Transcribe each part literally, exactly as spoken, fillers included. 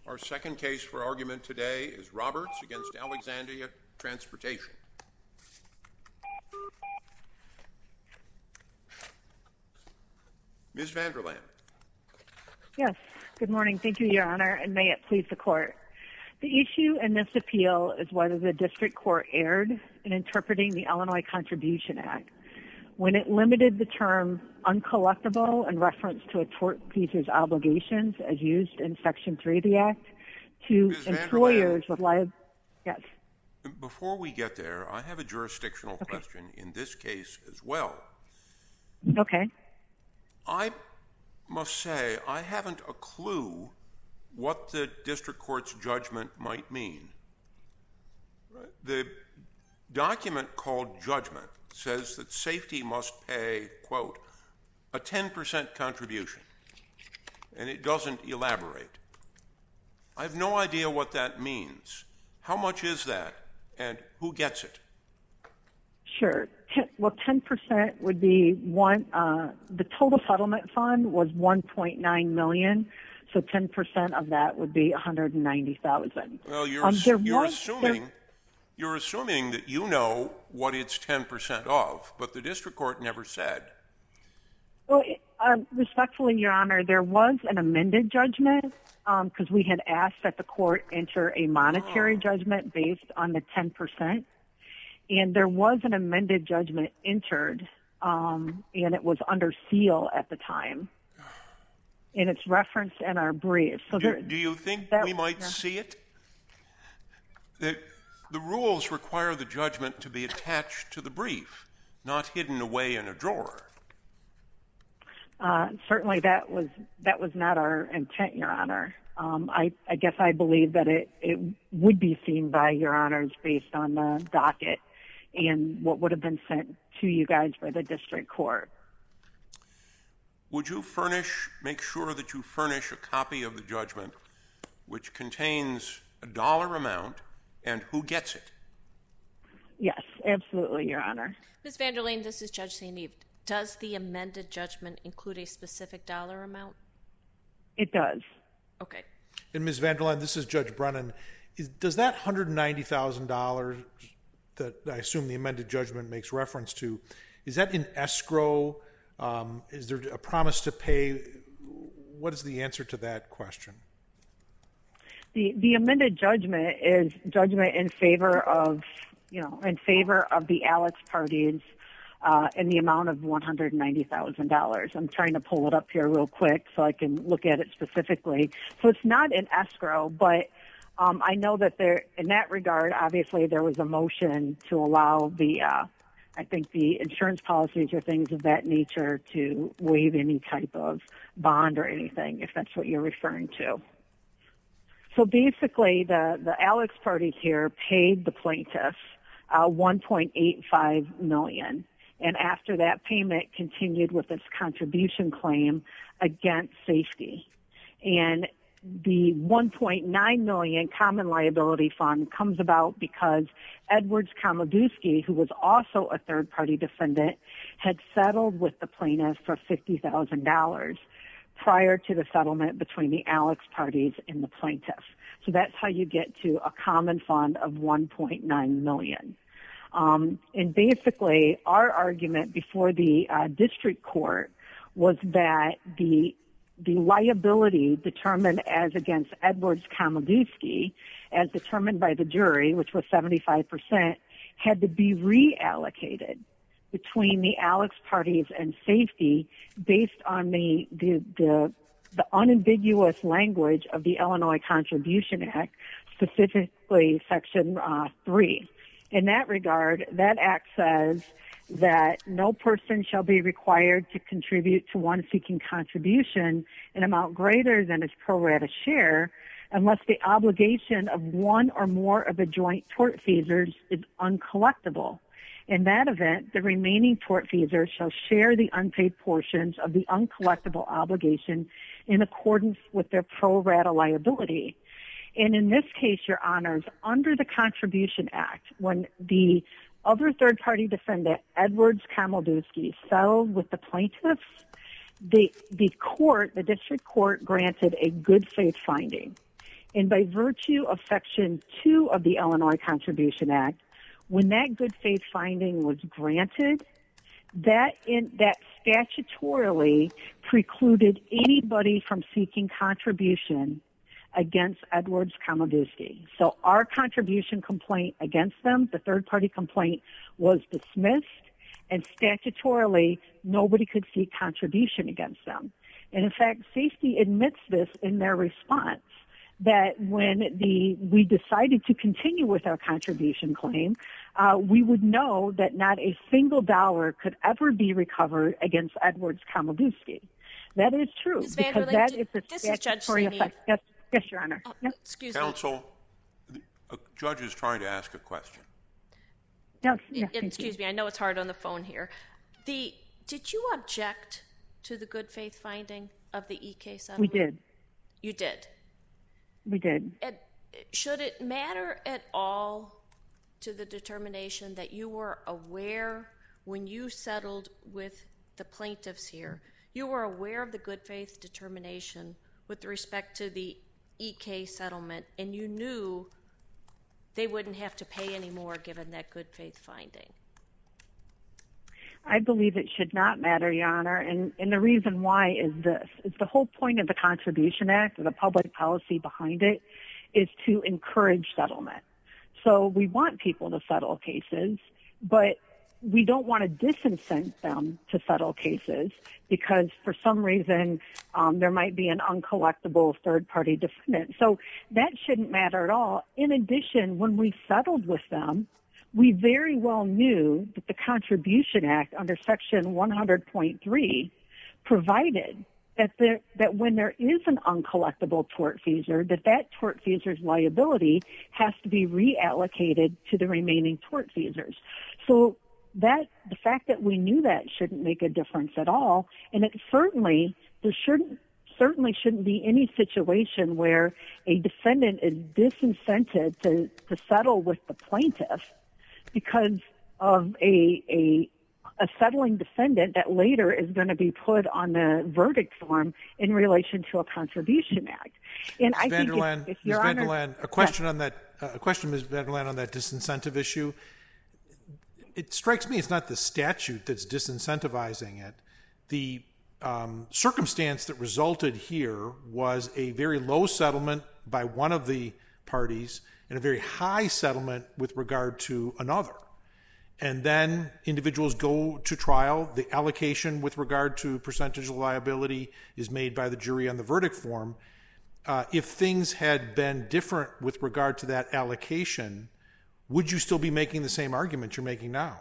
Our second case for argument today is Roberts against Alexandria Transportation. Miz Vanderland. Yes. Good morning. Thank you, Your Honor, and may it please the Court. The issue in this appeal is whether the District Court erred in interpreting the Illinois Contribution Act when it limited the term uncollectible in reference to a tortfeasor's obligations as used in Section three of the Act to Miz employers with liability. Yes. Before we get there, I have a jurisdictional okay. question in this case as well. Okay. I must say I haven't a clue what the district court's judgment might mean. The document called judgment says that safety must pay, quote, a ten percent contribution, and it doesn't elaborate. I have no idea what that means. How much is that, and who gets it? Sure. Well, ten percent would be one. Uh, the total settlement fund was one point nine million dollars, so ten percent of that would be one hundred ninety thousand dollars. Well, you're, um, you're was, assuming there, you're assuming that you know what it's ten percent of, but the district court never said. Well, uh, respectfully, Your Honor, there was an amended judgment because um, we had asked that the court enter a monetary oh. judgment based on the ten percent. And there was an amended judgment entered, um, and it was under seal at the time. And it's referenced in our brief. So do, there, do you think that, we might yeah. see it? The, the rules require the judgment to be attached to the brief, not hidden away in a drawer. Uh, certainly that was that was not our intent, Your Honor. Um, I, I guess I believe that it, it would be seen by Your Honors based on the docket and what would have been sent to you guys by the district court. Would you furnish, make sure that you furnish a copy of the judgment which contains a dollar amount and who gets it? Yes, absolutely, Your Honor. Miz Vanderleen, this is Judge Saint Eve. Does the amended judgment include a specific dollar amount? It does. Okay. And Miz Vanderleen, this is Judge Brennan. Is, does that one hundred ninety thousand dollars that I assume the amended judgment makes reference to, is that in escrow? Um, is there a promise to pay? What is the answer to that question? The the amended judgment is judgment in favor of, you know, in favor of the Alex parties uh, in the amount of one hundred ninety thousand dollars. I'm trying to pull it up here real quick so I can look at it specifically. So it's not in escrow, but Um, I know that there, in that regard, obviously there was a motion to allow the, uh, I think the insurance policies or things of that nature to waive any type of bond or anything, if that's what you're referring to. So basically, the, the Alex parties here paid the plaintiff uh, one point eight five million dollars, and after that payment continued with its contribution claim against safety. And the one point nine million dollars common liability fund comes about because Edwards Komodowski, who was also a third-party defendant, had settled with the plaintiff for fifty thousand dollars prior to the settlement between the Alex parties and the plaintiff. So that's how you get to a common fund of one point nine million dollars. Um, and basically, our argument before the uh, district court was that the the liability determined as against Edwards Komodowski, as determined by the jury, which was seventy-five percent, had to be reallocated between the Alex parties and safety based on the, the, the, the unambiguous language of the Illinois Contribution Act, specifically Section uh, three. In that regard, that act says that no person shall be required to contribute to one seeking contribution an amount greater than his pro rata share unless the obligation of one or more of the joint tortfeasors is uncollectible. In that event, the remaining tortfeasors shall share the unpaid portions of the uncollectible obligation in accordance with their pro rata liability. And in this case, Your Honors, under the Contribution Act, when the other third-party defendant, Edwards Komodowski, settled with the plaintiffs, the, the court, the district court, granted a good faith finding. And by virtue of Section two of the Illinois Contribution Act, when that good faith finding was granted, that in, that statutorily precluded anybody from seeking contribution against Edwards Kamodusky. So our contribution complaint against them, the third-party complaint, was dismissed, and statutorily nobody could seek contribution against them. And in fact, safety admits this in their response, that when the we decided to continue with our contribution claim, uh, we would know that not a single dollar could ever be recovered against Edwards Kamodusky. That is true, Miz because Vanderleen, that d- is a this is Judge statutory Saini. effect. Yes, yes, Your Honor. Oh, Yes. Excuse me. Counsel, a judge is trying to ask a question. Yes, yes, It- thank Excuse you. me, I know it's hard on the phone here. The Did you object to the good faith finding of the E K We settlement? did. You did. We did. And should it matter at all to the determination that you were aware when you settled with the plaintiffs here, you were aware of the good faith determination with respect to the E K settlement, and you knew they wouldn't have to pay any more given that good faith finding? I believe it should not matter, Your Honor, and, and the reason why is this. Is the whole point of the Contribution Act, or the public policy behind it, is to encourage settlement. So we want people to settle cases, but we don't want to disincent them to settle cases because for some reason um, there might be an uncollectible third-party defendant. So that shouldn't matter at all. In addition, when we settled with them, we very well knew that the Contribution Act under Section one hundred point three provided that there, that when there is an uncollectible tortfeasor, that that tortfeasor's liability has to be reallocated to the remaining tortfeasors. So that the fact that we knew that shouldn't make a difference at all, and it certainly there shouldn't certainly shouldn't be any situation where a defendant is disincented to, to settle with the plaintiff because of a, a a settling defendant that later is going to be put on the verdict form in relation to a Contribution Act. And I think if, if Your Honor, Miz Vanderlaan, a question on that, uh, a question, Miz Vanderlaan, on that disincentive issue. It strikes me it's not the statute that's disincentivizing it. The um, circumstance that resulted here was a very low settlement by one of the parties and a very high settlement with regard to another. And then individuals go to trial. The allocation with regard to percentage of liability is made by the jury on the verdict form. Uh, if things had been different with regard to that allocation, would you still be making the same argument you're making now?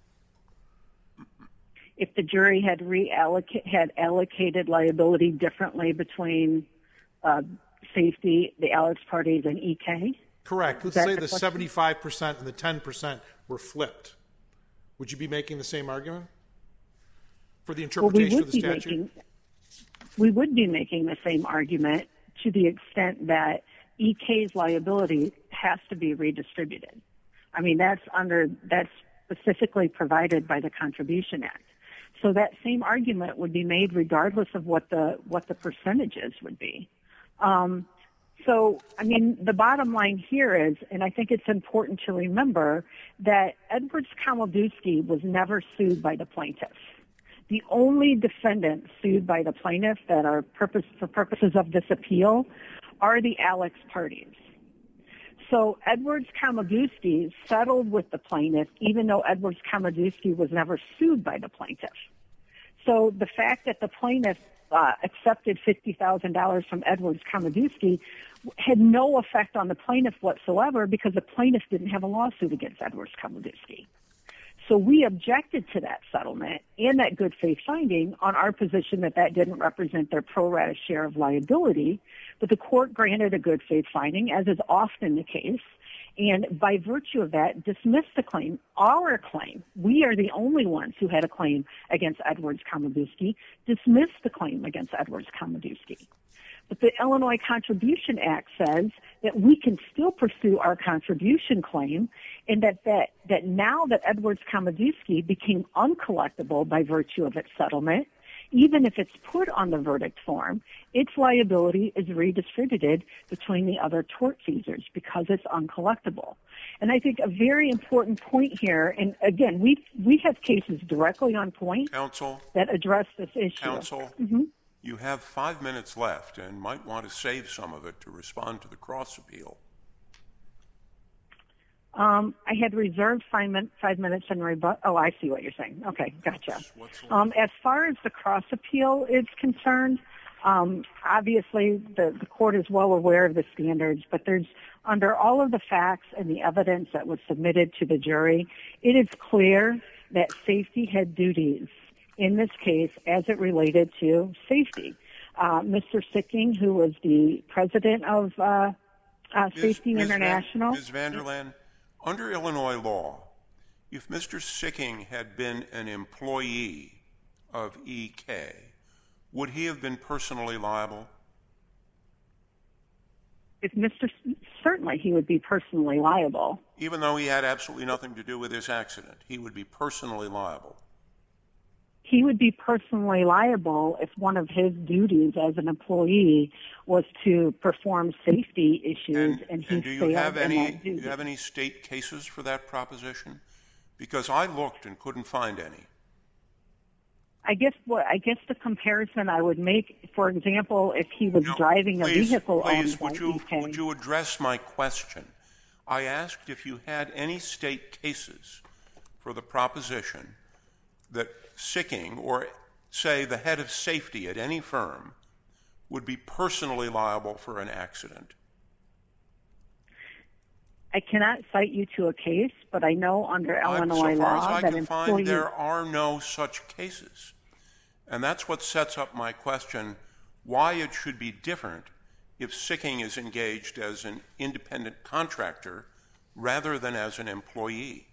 If the jury had reallocate had allocated liability differently between uh, safety, the Alex parties, and E K? Correct. Let's that say the the question? seventy-five percent and the ten percent were flipped. Would you be making the same argument for the Well, we interpretation would of the be statute? making we would be making the same argument to the extent that E K's liability has to be redistributed. I mean, that's under that's specifically provided by the Contribution Act. So that same argument would be made regardless of what the what the percentages would be. Um, so, I mean, the bottom line here is, and I think it's important to remember, that Edwards Kamodusky was never sued by the plaintiff. The only defendants sued by the plaintiff that are purpose for purposes of this appeal are the Alex parties. So Edwards Kamodusky settled with the plaintiff, even though Edwards Kamodusky was never sued by the plaintiff. So the fact that the plaintiff uh, accepted fifty thousand dollars from Edwards Kamodusky had no effect on the plaintiff whatsoever because the plaintiff didn't have a lawsuit against Edwards Kamodusky. So we objected to that settlement and that good faith finding on our position that that didn't represent their pro rata share of liability, but the court granted a good faith finding, as is often the case, and by virtue of that, dismissed the claim, our claim. We are the only ones who had a claim against Edwards Kamodusky, dismissed the claim against Edwards Kamodusky. But the Illinois Contribution Act says that we can still pursue our contribution claim, and that, that, that now that Edwards Kamodusky became uncollectible by virtue of its settlement, even if it's put on the verdict form, its liability is redistributed between the other tortfeasors because it's uncollectible. And I think a very important point here, and again, we we have cases directly on point Counsel, that address this issue. Counsel, Mm-hmm. you have five minutes left and might want to save some of it to respond to the cross appeal. Um, I had reserved five, min- five minutes and rebut. Oh, I see what you're saying. Okay, gotcha. Um, as far as the cross appeal is concerned, um, obviously the, the court is well aware of the standards, but there's under all of the facts and the evidence that was submitted to the jury, it is clear that safety had duties in this case as it related to safety. Uh, Mister Sicking, who was the president of uh, uh, Safety Miz International. Van, Miz Vanderland, under Illinois law, if Mister Sicking had been an employee of E K, would he have been personally liable? If Mister S- certainly he would be personally liable. Even though he had absolutely nothing to do with this accident, he would be personally liable. He would be personally liable if one of his duties as an employee was to perform safety issues, And, and he and do you failed have in any that do duty. you have any state cases for that proposition? Because I looked and couldn't find any. I guess what I guess the comparison I would make, for example, if he was No, driving a please, vehicle please, owned by would you, E K. would you address my question? I asked if you had any state cases for the proposition that Sicking, or say the head of safety at any firm, would be personally liable for an accident. I cannot cite you to a case, but I know under Illinois I'm, so far law as I that can find, employees. there are no such cases. And that's what sets up my question, why it should be different if Sicking is engaged as an independent contractor rather than as an employee.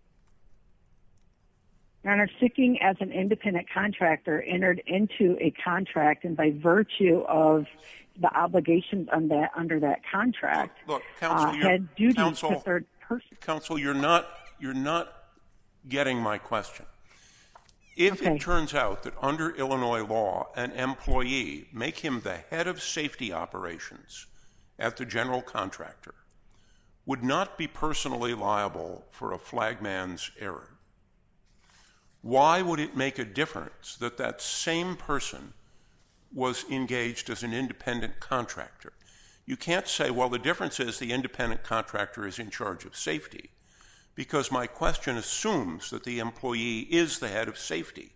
Your Honor, Sicking as an independent contractor entered into a contract, and by virtue of the obligations on that, under that contract, Look, counsel, uh, you're, had duties counsel, to third person. counsel, you're not you're not getting my question. If Okay. it turns out that under Illinois law, an employee, make him the head of safety operations at the general contractor, would not be personally liable for a flagman's error, why would it make a difference that that same person was engaged as an independent contractor? You can't say, well, the difference is the independent contractor is in charge of safety, because my question assumes that the employee is the head of safety.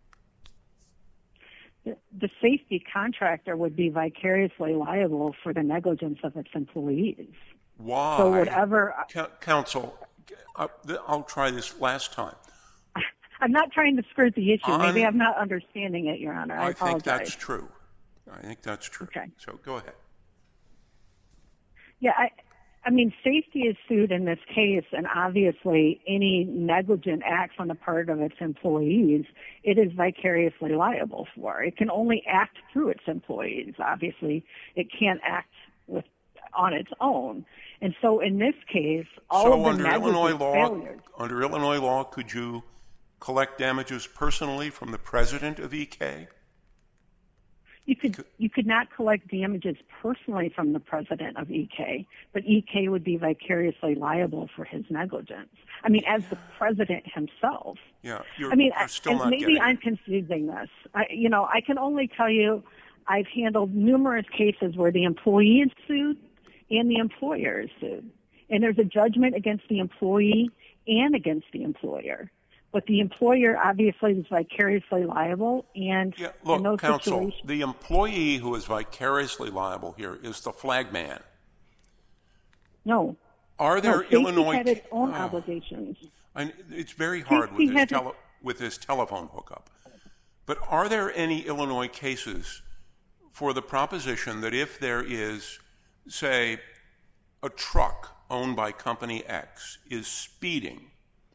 The, the safety contractor would be vicariously liable for the negligence of its employees. Why? So whatever. Co- counsel, uh, I'll try this last time. I'm not trying to skirt the issue. On- Maybe I'm not understanding it, Your Honor. I, I apologize. think that's true. I think that's true. Okay. So go ahead. Yeah, I, I mean, safety is sued in this case, and obviously any negligent acts on the part of its employees, it is vicariously liable for. It can only act through its employees. Obviously, it can't act with on its own. And so in this case, all so of the under negligent Illinois law, failures. under Illinois law, could you collect damages personally from the president of E K? You could you could not collect damages personally from the president of E K, but E K would be vicariously liable for his negligence. I mean, as the president himself. Yeah, you're, I mean, you're still and not maybe getting I'm it. confusing this. I, you know, I can only tell you I've handled numerous cases where the employee is sued and the employer is sued, and there's a judgment against the employee and against the employer. But the employer obviously is vicariously liable, and Yeah, in look, those counsel, situations, the employee who is vicariously liable here is the flagman. no. Are there no, safety Illinois? had its own Oh, obligations. I, it's very hard Safety with this, had its- tele, with this telephone hookup. But are there any Illinois cases for the proposition that if there is, say, a truck owned by Company X is speeding,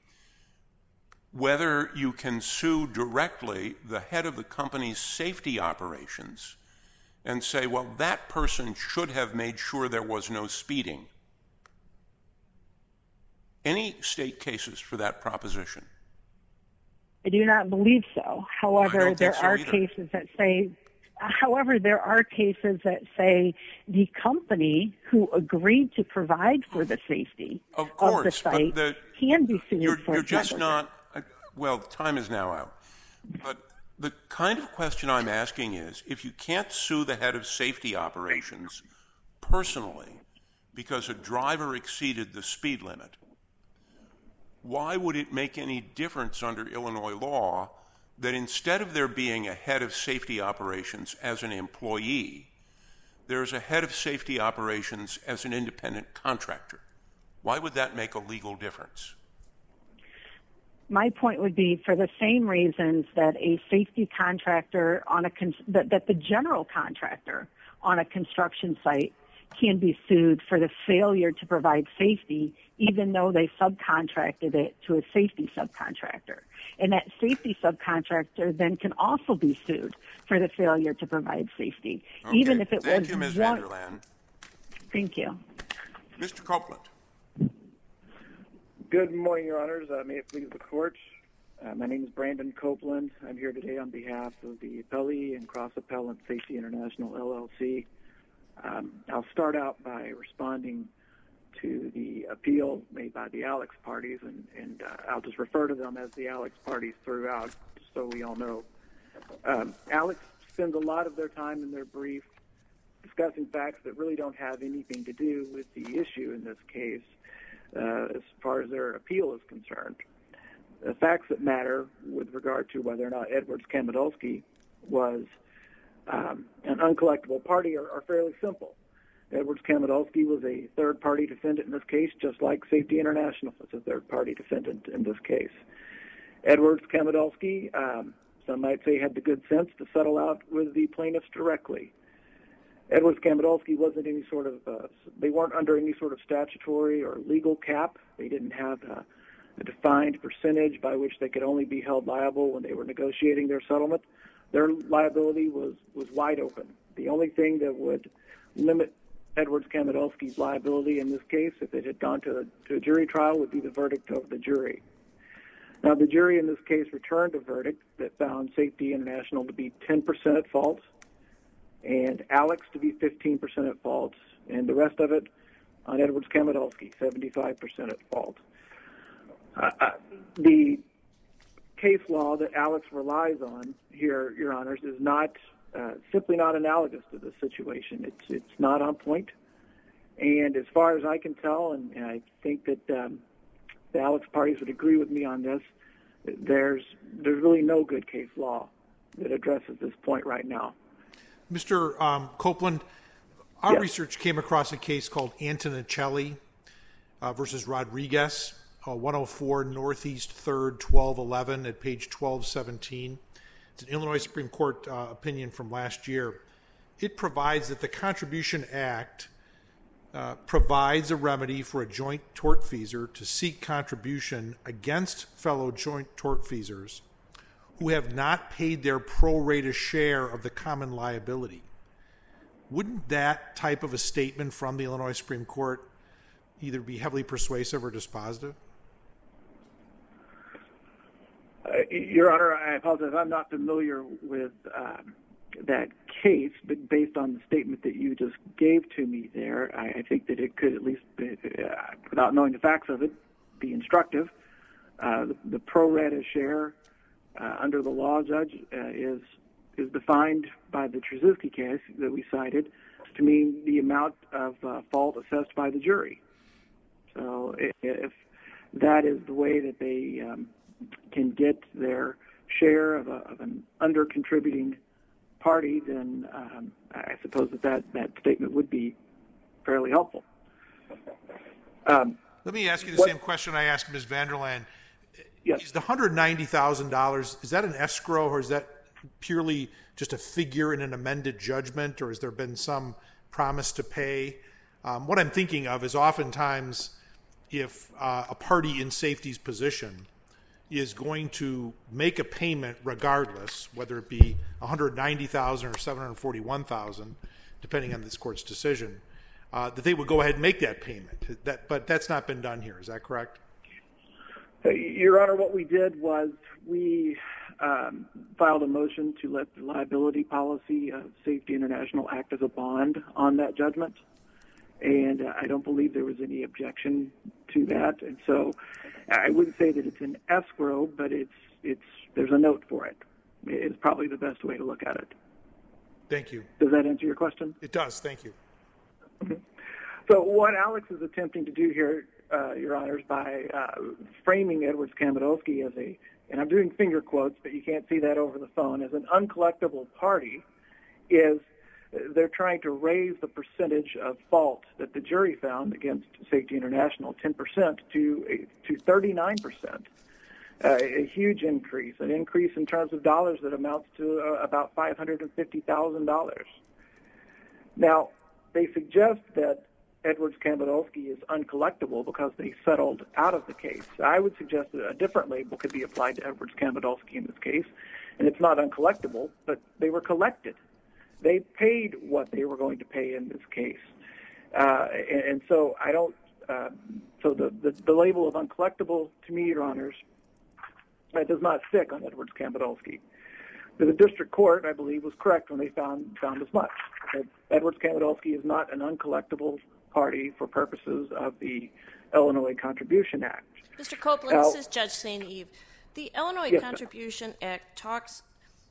whether you can sue directly the head of the company's safety operations and say, well, that person should have made sure there was no speeding? Any state cases for that proposition? I do not believe so. However, there so are either. cases that say, however, there are cases that say the company who agreed to provide for the safety Of of, course, the site but the, can be sued you're, for you're just negligence. not, well, time is now out. But the kind of question I'm asking is, if you can't sue the head of safety operations personally because a driver exceeded the speed limit, why would it make any difference under Illinois law that instead of there being a head of safety operations as an employee, there's a head of safety operations as an independent contractor? Why would that make a legal difference? My point would be for the same reasons that a safety contractor on a con- that, that the general contractor on a construction site can be sued for the failure to provide safety, even though they subcontracted it to a safety subcontractor. And that safety subcontractor then can also be sued for the failure to provide safety, Okay. even if it Thank was you, Miz one. Vanderland. Thank you. Mister Copeland. Good morning, Your Honors. Uh, may it please the Court. Uh, my name is Brandon Copeland. I'm here today on behalf of the Appellee and Cross Appellant Safety International, L L C. Um, I'll start out by responding to the appeal made by the Alex parties, and, and uh, I'll just refer to them as the Alex parties throughout, so we all know. Um, Alex spends a lot of their time in their brief discussing facts that really don't have anything to do with the issue in this case, uh, as far as their appeal is concerned. The facts that matter with regard to whether or not Edwards Kamidulski was um, an uncollectible party are, are fairly simple. Edwards Kamidulski was a third-party defendant in this case, just like Safety International was a third-party defendant in this case. Edwards Kamidulski, um, some might say, had the good sense to settle out with the plaintiffs directly. Edwards Kamidulski wasn't any sort of, uh, they weren't under any sort of statutory or legal cap. They didn't have a, a defined percentage by which they could only be held liable when they were negotiating their settlement. Their liability was, was wide open. The only thing that would limit Edwards Kamidulski's liability in this case, if it had gone to a, to a jury trial, would be the verdict of the jury. Now, the jury in this case returned a verdict that found Safety International to be ten percent at fault and Alex to be fifteen percent at fault, and the rest of it on Edwards Kamidulski, seventy-five percent at fault. Uh, uh, the case law that Alex relies on here, Your Honors, is not uh, simply not analogous to this situation. It's it's not on point, and as far as I can tell, and, and I think that um, the Alex parties would agree with me on this, there's there's really no good case law that addresses this point right now. Mister Um, Copeland, our Yes. research came across a case called Antonicelli uh, versus Rodriguez, uh, one oh four Northeast third, twelve eleven at page twelve seventeen. It's an Illinois Supreme Court uh, opinion from last year. It provides that the Contribution Act uh, provides a remedy for a joint tortfeasor to seek contribution against fellow joint tortfeasors who have not paid their pro rata share of the common liability. Wouldn't that type of a statement from the Illinois Supreme Court either be heavily persuasive or dispositive? Uh, Your Honor, I apologize. I'm not familiar with um, that case, but based on the statement that you just gave to me there, I, I think that it could at least, be, uh, without knowing the facts of it, be instructive. Uh, the, the pro rata share uh, under the law, Judge, uh, is is defined by the Trzaskowski case that we cited to mean the amount of uh, fault assessed by the jury. So if that is the way that they um, can get their share of, a, of an under-contributing party, then um, I suppose that, that that statement would be fairly helpful. Um, Let me ask you the what, same question I asked Miz Vanderland. Yes. Is the one hundred ninety thousand dollars, is that an escrow, or is that purely just a figure in an amended judgment, or has there been some promise to pay? Um, what I'm thinking of is oftentimes if uh, a party in safety's position is going to make a payment regardless, whether it be one hundred ninety thousand dollars or seven hundred forty-one thousand dollars, depending on this court's decision, uh, that they would go ahead and make that payment. That, but that's not been done here. Is that correct? Your Honor, what we did was we um, filed a motion to let the liability policy of Safety International act as a bond on that judgment, and uh, I don't believe there was any objection to that. And so I wouldn't say that it's an escrow, but it's it's there's a note for it. It's probably the best way to look at it. Thank you. Does that answer your question? It does. Thank you. Mm-hmm. So what Alex is attempting to do here, uh, Your Honors, by uh, framing Edwards Kamodolsky as a, and I'm doing finger quotes, but you can't see that over the phone, as an uncollectible party, is they're trying to raise the percentage of fault that the jury found against Safety International, ten percent, to to thirty-nine percent. Uh, a huge increase, an increase in terms of dollars that amounts to uh, about five hundred fifty thousand dollars. Now, they suggest that Edwards Kamodolsky is uncollectible because they settled out of the case. I would suggest that a different label could be applied to Edwards Kamodolsky in this case, and it's not uncollectible, but they were collected. They paid what they were going to pay in this case. Uh, and, and so I don't, uh, so the, the, the label of uncollectible, to me, Your Honors, that does not stick on Edwards Kamodolsky. The district court, I believe, was correct when they found found as much. That Edwards Kamodolsky is not an uncollectible party for purposes of the Illinois Contribution Act. Mister Copeland, now, this is Judge Saint Eve. The Illinois yes, Contribution ma'am. Act talks,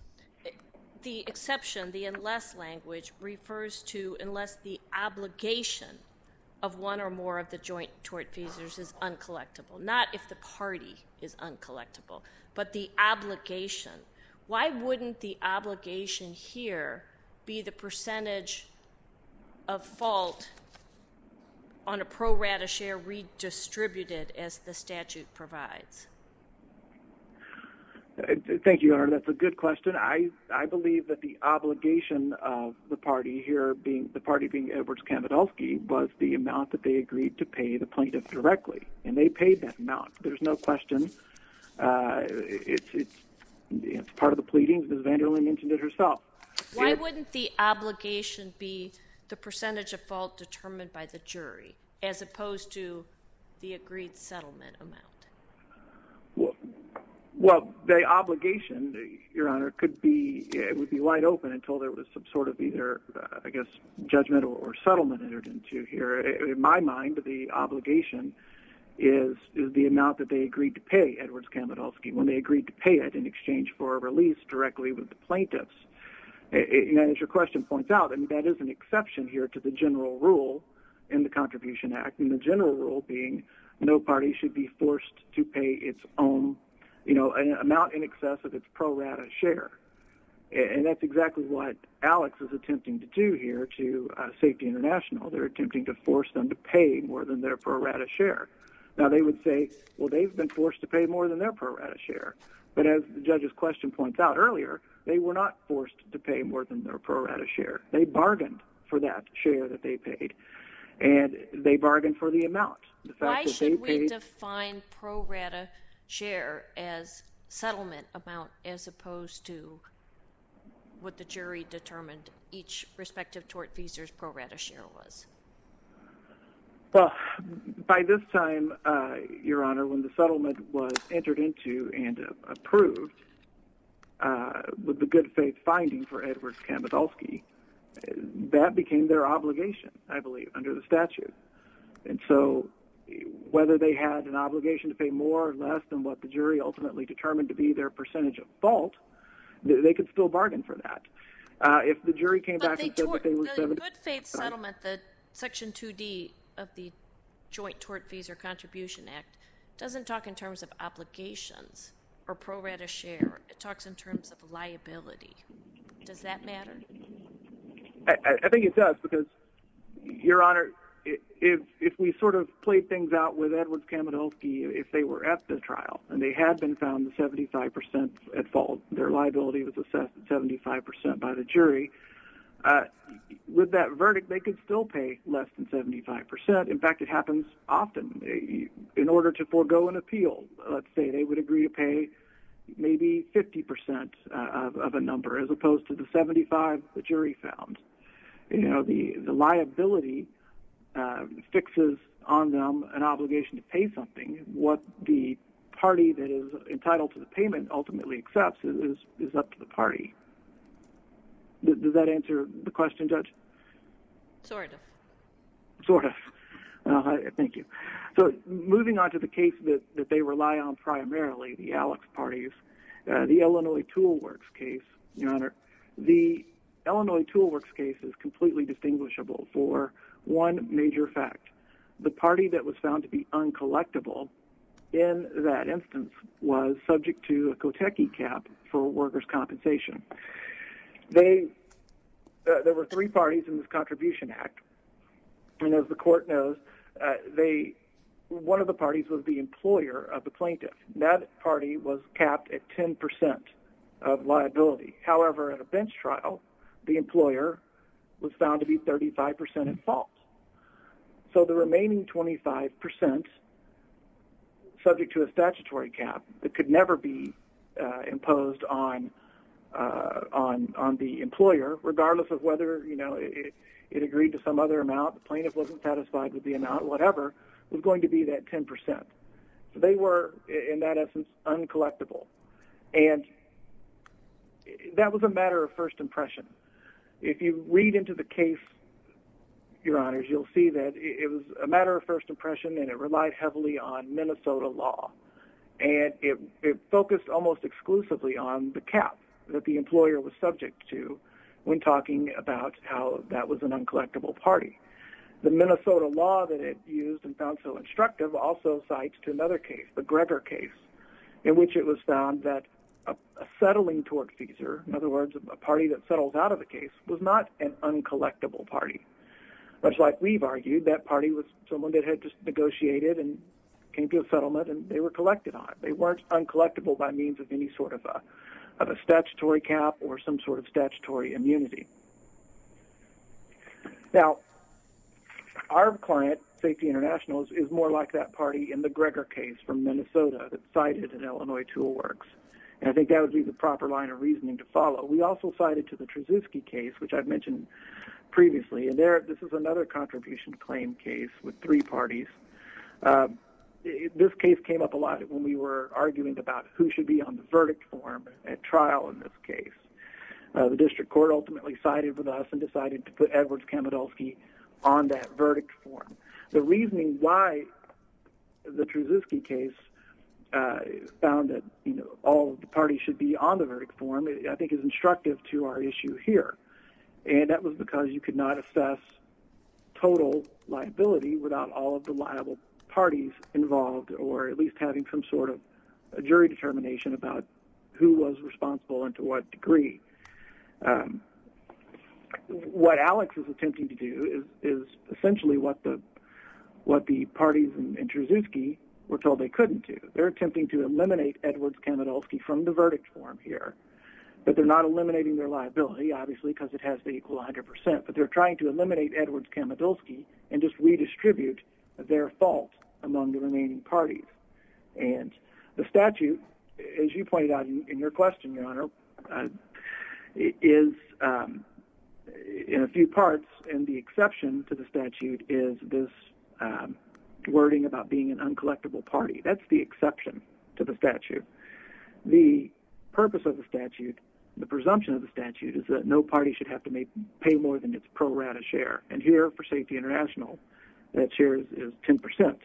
the exception, the unless language, refers to unless the obligation of one or more of the joint tortfeasors is uncollectible, not if the party is uncollectible, but the obligation. Why wouldn't the obligation here be the percentage of fault on a pro rata share redistributed as the statute provides? Thank you, Your Honor. That's a good question. I, I believe that the obligation of the party here, being the party being Edwards Kamodolsky, was the amount that they agreed to pay the plaintiff directly, and they paid that amount. There's no question. Uh, it's it's it's part of the pleadings. Miz Vanderlyn mentioned it herself. Why it, wouldn't the obligation be the percentage of fault determined by the jury, as opposed to the agreed settlement amount? Well, Well, the obligation, Your Honor, could be, it would be wide open until there was some sort of either, uh, I guess, judgment or, or settlement entered into here. In my mind, the obligation is is the amount that they agreed to pay Edwards Kamodolsky when they agreed to pay it in exchange for a release directly with the plaintiffs. And as your question points out, I mean, that is an exception here to the general rule in the Contribution Act, and the general rule being no party should be forced to pay its own, you know, an amount in excess of its pro rata share. And that's exactly what Alex is attempting to do here to uh, Safety International. They're attempting to force them to pay more than their pro rata share. Now, they would say, well, they've been forced to pay more than their pro rata share. But as the judge's question points out earlier, they were not forced to pay more than their pro rata share. They bargained for that share that they paid, and they bargained for the amount. The fact Why that should they we paid, define pro rata share as settlement amount as opposed to what the jury determined each respective tortfeasor's pro rata share was? Well, by this time, uh, Your Honor, when the settlement was entered into and uh, approved, uh, with the good faith finding for Edwards Kamodolsky, that became their obligation, I believe, under the statute. And so whether they had an obligation to pay more or less than what the jury ultimately determined to be their percentage of fault, they could still bargain for that. Uh, if the jury came but back and said tor- that they were the seven, good faith settlement, the Section two D of the Joint Tortfeasor Contribution Act, doesn't talk in terms of obligations or pro rata share. It talks in terms of liability. Does that matter? I, I think it does, because, Your Honor, if if we sort of played things out with Edwards Kamodolsky, if they were at the trial and they had been found seventy-five percent at fault, their liability was assessed at seventy-five percent by the jury, uh, with that verdict, they could still pay less than seventy-five percent. In fact, it happens often. In order to forego an appeal, let's say they would agree to pay maybe fifty percent uh, of, of a number as opposed to the seventy-five the jury found. You know, the, the liability uh, fixes on them an obligation to pay something. What the party that is entitled to the payment ultimately accepts is, is up to the party. Does that answer the question, Judge? Sort of. Sort of. Uh, I, thank you. So moving on to the case that, that they rely on primarily, the Alex parties, uh, the Illinois Toolworks case, Your Honor, the Illinois Toolworks case is completely distinguishable for one major fact. The party that was found to be uncollectible in that instance was subject to a Kotechi cap for workers' compensation. They, uh, there were three parties in this Contribution Act, and as the court knows, uh, they, one of the parties was the employer of the plaintiff. That party was capped at ten percent of liability. However, at a bench trial, the employer was found to be thirty-five percent at fault. So the remaining twenty-five percent, subject to a statutory cap that could never be uh, imposed on uh, on on the employer, regardless of whether you know it, it agreed to some other amount, the plaintiff wasn't satisfied with the amount, whatever, was going to be that ten percent. So they were, in that essence, uncollectible, and that was a matter of first impression. If you read into the case, Your Honors, you'll see that it was a matter of first impression, and it relied heavily on Minnesota law. And it, it focused almost exclusively on the cap that the employer was subject to when talking about how that was an uncollectible party. The Minnesota law that it used and found so instructive also cites to another case, the Gregor case, in which it was found that a, a settling tortfeasor, in other words, a party that settles out of the case, was not an uncollectible party. Much like we've argued, that party was someone that had just negotiated and came to a settlement, and they were collected on it. They weren't uncollectible by means of any sort of a, of a statutory cap or some sort of statutory immunity. Now, our client, Safety International, is, is more like that party in the Gregor case from Minnesota that cited in Illinois Toolworks. And I think that would be the proper line of reasoning to follow. We also cited to the Trzaskowski case, which I've mentioned previously, and there, this is another contribution claim case with three parties. Uh, it, this case came up a lot when we were arguing about who should be on the verdict form at trial in this case. Uh, the district court ultimately sided with us and decided to put Edwards Kamodolsky on that verdict form. The reasoning why the Trzaskowski case uh, found that you know all of the parties should be on the verdict form, I think, is instructive to our issue here. And that was because you could not assess total liability without all of the liable parties involved, or at least having some sort of a jury determination about who was responsible and to what degree. Um, what Alex is attempting to do is, is essentially what the what the parties in, in Trzaskowski were told they couldn't do. They're attempting to eliminate Edwards Kamodolsky from the verdict form here. But they're not eliminating their liability, obviously, because it has to equal one hundred percent. But they're trying to eliminate Edwards Kamodolsky and just redistribute their fault among the remaining parties. And the statute, as you pointed out in, in your question, Your Honor, uh, is um, in a few parts, and the exception to the statute is this um, wording about being an uncollectible party. That's the exception to the statute. The purpose of the statute, the presumption of the statute, is that no party should have to make, pay more than its pro rata share. And here, for Safety International, that share is, is ten percent.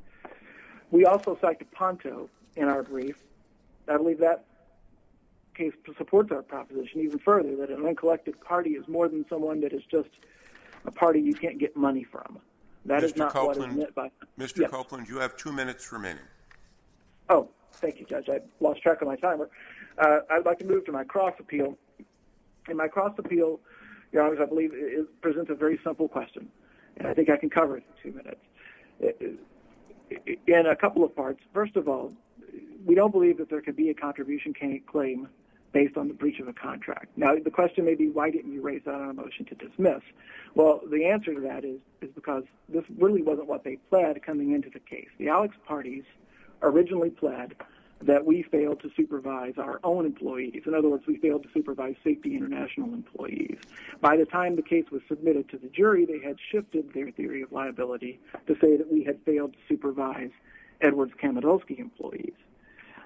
We also cite Ponto in our brief. I believe that case supports our proposition even further, that an uncollected party is more than someone that is just a party you can't get money from. That Mister is not Copeland, what is meant by... Mister Yes. Copeland, you have two minutes remaining. Oh, thank you, Judge. I lost track of my timer. Uh, I'd like to move to my cross appeal. In my cross appeal, Your Honors, I believe it, it presents a very simple question, and I think I can cover it in two minutes. It, it, in a couple of parts. First of all, we don't believe that there could be a contribution claim based on the breach of a contract. Now, the question may be, why didn't you raise that on a motion to dismiss? Well, the answer to that is, is because this really wasn't what they pled coming into the case. The Alex parties originally pled that we failed to supervise our own employees. In other words, we failed to supervise Safety International employees. By the time the case was submitted to the jury, they had shifted their theory of liability to say that we had failed to supervise Edwards Kamodolsky employees.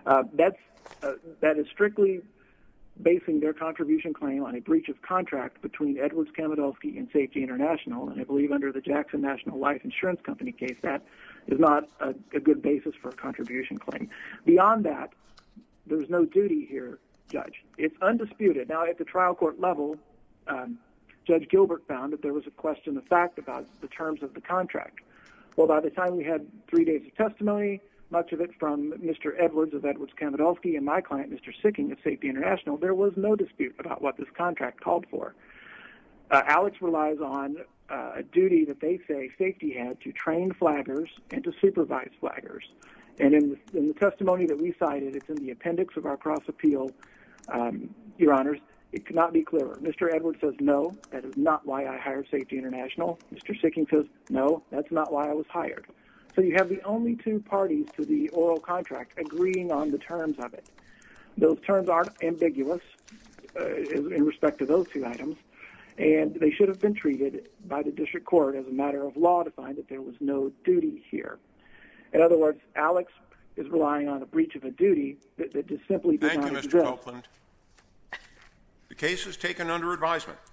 Uh, that's uh, that is strictly basing their contribution claim on a breach of contract between Edwards Kamidowski and Safety International, and I believe under the Jackson National Life Insurance Company case, that is not a, a good basis for a contribution claim. Beyond that, there's no duty here, Judge. It's undisputed. Now, at the trial court level, um, Judge Gilbert found that there was a question of fact about the terms of the contract. Well, by the time we had three days of testimony, much of it from Mister Edwards of Edwards Kamidowski and my client, Mister Sicking of Safety International, there was no dispute about what this contract called for. Uh, Alex relies on uh, a duty that they say Safety had to train flaggers and to supervise flaggers. And in the, in the testimony that we cited, it's in the appendix of our cross-appeal, um, Your Honors, it could not be clearer. Mister Edwards says, no, that is not why I hired Safety International. Mister Sicking says, no, that's not why I was hired. So you have the only two parties to the oral contract agreeing on the terms of it. Those terms aren't ambiguous uh, in respect to those two items, and they should have been treated by the district court as a matter of law to find that there was no duty here. In other words, Alex is relying on a breach of a duty that, that just simply did Thank not you, exist. Mister Copeland. The case is taken under advisement.